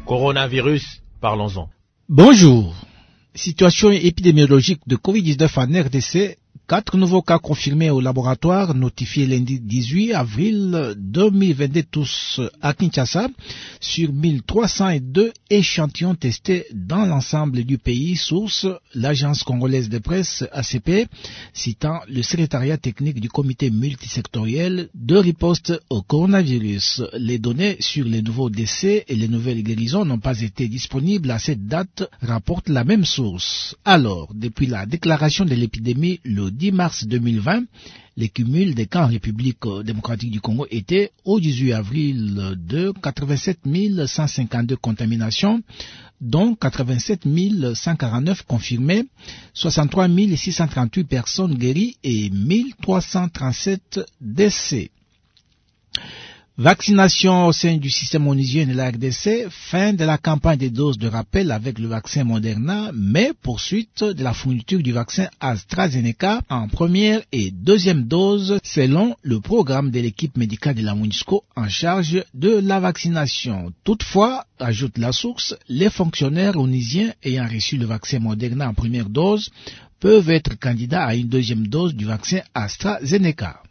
Coronavirus, parlons-en. Bonjour. Situation épidémiologique de Covid-19 en RDC. 4 nouveaux cas confirmés au laboratoire, notifiés lundi 18 avril 2022 tous à Kinshasa, sur 1302 échantillons testés dans l'ensemble du pays, source l'agence congolaise de presse ACP, citant le secrétariat technique du comité multisectoriel de riposte au coronavirus. Les données sur les nouveaux décès et les nouvelles guérisons n'ont pas été disponibles à cette date, rapporte la même source. Alors, depuis la déclaration de l'épidémie le 10 mars 2020, les cumuls des cas en République démocratique du Congo étaient au 18 avril de 87 152 contaminations, dont 87 149 confirmées, 63 638 personnes guéries et 1337 décès. Vaccination au sein du système onusien de la RDC, fin de la campagne des doses de rappel avec le vaccin Moderna, mais poursuite de la fourniture du vaccin AstraZeneca en première et deuxième dose selon le programme de l'équipe médicale de la MONUSCO en charge de la vaccination. Toutefois, ajoute la source, les fonctionnaires onusiens ayant reçu le vaccin Moderna en première dose peuvent être candidats à une deuxième dose du vaccin AstraZeneca.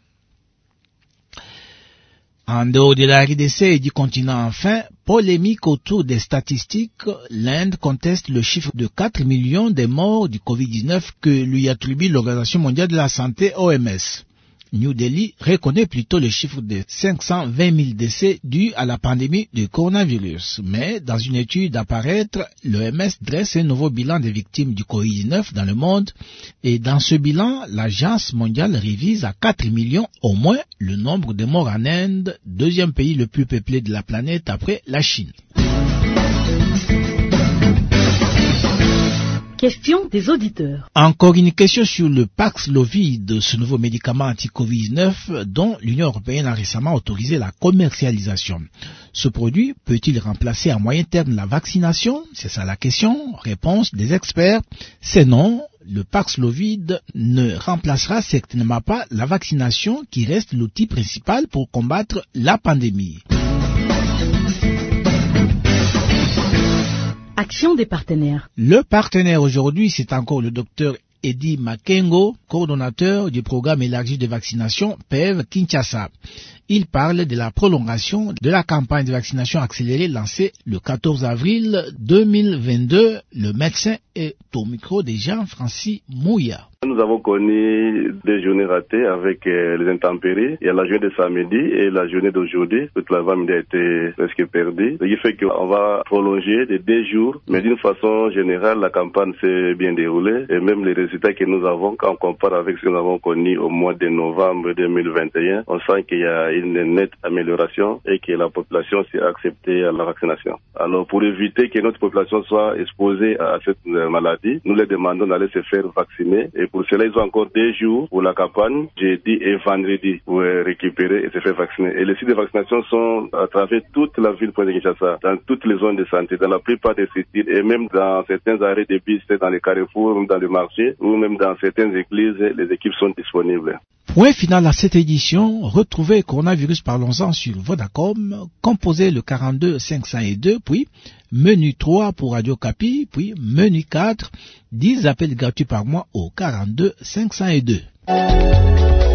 En dehors de la RDC et du continent enfin, polémique autour des statistiques, l'Inde conteste le chiffre de 4 millions de morts du Covid-19 que lui attribue l'Organisation mondiale de la santé OMS. New Delhi reconnaît plutôt le chiffre de 520 000 décès dus à la pandémie du coronavirus. Mais dans une étude à paraître, l'OMS dresse un nouveau bilan des victimes du Covid-19 dans le monde. Et dans ce bilan, l'Agence mondiale révise à 4 millions au moins le nombre de morts en Inde, deuxième pays le plus peuplé de la planète après la Chine. Question des auditeurs. Encore une question sur le Paxlovid, ce nouveau médicament anti-Covid-19 dont l'Union européenne a récemment autorisé la commercialisation. Ce produit peut-il remplacer à moyen terme la vaccination? C'est ça la question. Réponse des experts, c'est non. Le Paxlovid ne remplacera certainement pas la vaccination qui reste l'outil principal pour combattre la pandémie. Action des partenaires. Le partenaire aujourd'hui, c'est encore le docteur Eddie Makengo, coordonnateur du programme élargi de vaccination PEV Kinshasa. Il parle de la prolongation de la campagne de vaccination accélérée lancée le 14 avril 2022. Le médecin est au micro de Jean-Francis Mouya. Nous avons connu des journées ratées avec les intempéries. Il y a la journée de samedi et la journée d'aujourd'hui. Toute l'avant-midi a été presque perdue. Ce qui fait qu'on va prolonger de 2 jours. Mais d'une façon générale, la campagne s'est bien déroulée. Et même les résultats que nous avons, quand on compare avec ce que nous avons connu au mois de novembre 2021, on sent qu'il y a une nette amélioration et que la population s'est acceptée à la vaccination. Alors, pour éviter que notre population soit exposée à cette maladie, nous les demandons d'aller se faire vacciner. Et pour cela, ils ont encore 2 jours pour la campagne, jeudi et vendredi, pour récupérer et se faire vacciner. Et les sites de vaccination sont à travers toute la ville de Kinshasa, dans toutes les zones de santé, dans la plupart des sites, et même dans certains arrêts de bus, dans les carrefours, même dans le marché, ou même dans certaines églises, les équipes sont disponibles. Point final à cette édition, retrouvez Coronavirus Parlons-en sur Vodacom, composez le 42 502, puis menu 3 pour Radio Capi, puis menu 4, 10 appels gratuits par mois au 42 502.